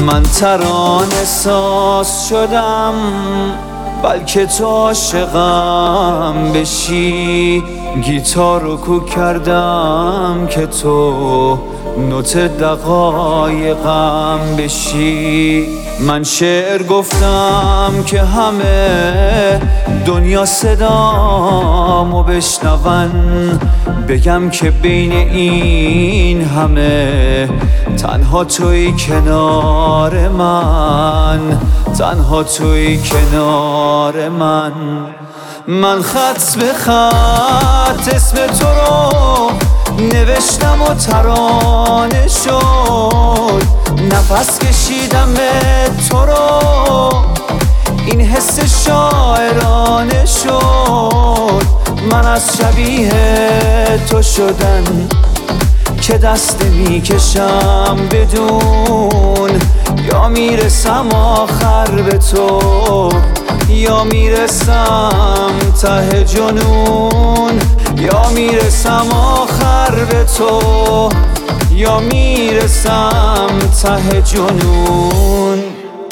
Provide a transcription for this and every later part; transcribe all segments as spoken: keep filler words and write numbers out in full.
من ترانه ساز شدم بلکه تو عاشقم بشی، گیتار رو کو کردم که تو نوت دقایقم بشی. من شعر گفتم که همه دنیا صدامو بشنون، بگم که بین این همه تنها توی کنار من، تنها توی کنار من. من خط به خط اسم تو رو نوشتم و ترانه شد، نفس کشیدم تو رو این حس شاعرانه شد. من از شبیه تو شدن که دست میکشم بدون، یا میرسم آخر به تو یا میرسم ته جنون، یا میرسم آخر به تو یا میرسم ته جنون.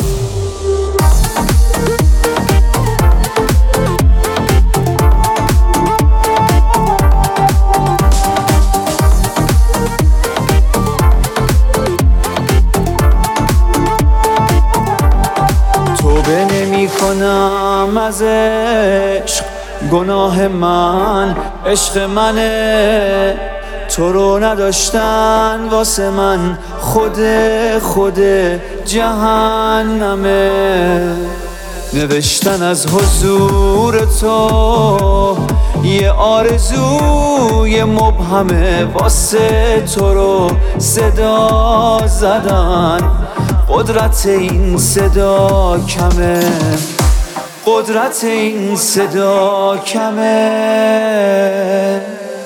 توبه نمی کنم از عشق، گناه من عشق منه، تو رو نداشتن واسه من خود خود جهنمه. نوشتن از حضور تو یه آرزوی مبهمه، واسه تو رو صدا زدن قدرت این صدا کمه، قدرت این صدا کمه.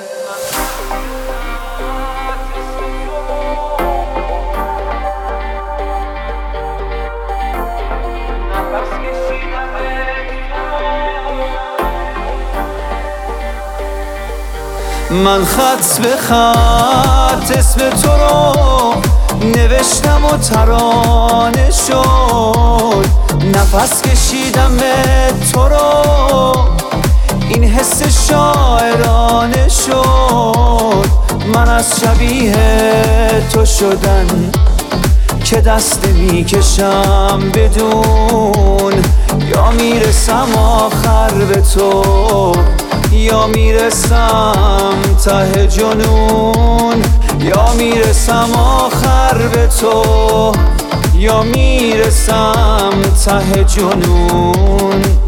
من خط به خط اسم تو رو نوشتم و ترانه شد، نفس کشیدم تو رو این حس شاعرانه شد. من از شبیه تو شدن که دست میکشم بدون، یا میرسم آخر به تو یا میرسم ته جنون، یا میرسم آخر به تو یا میرسم ته جنون.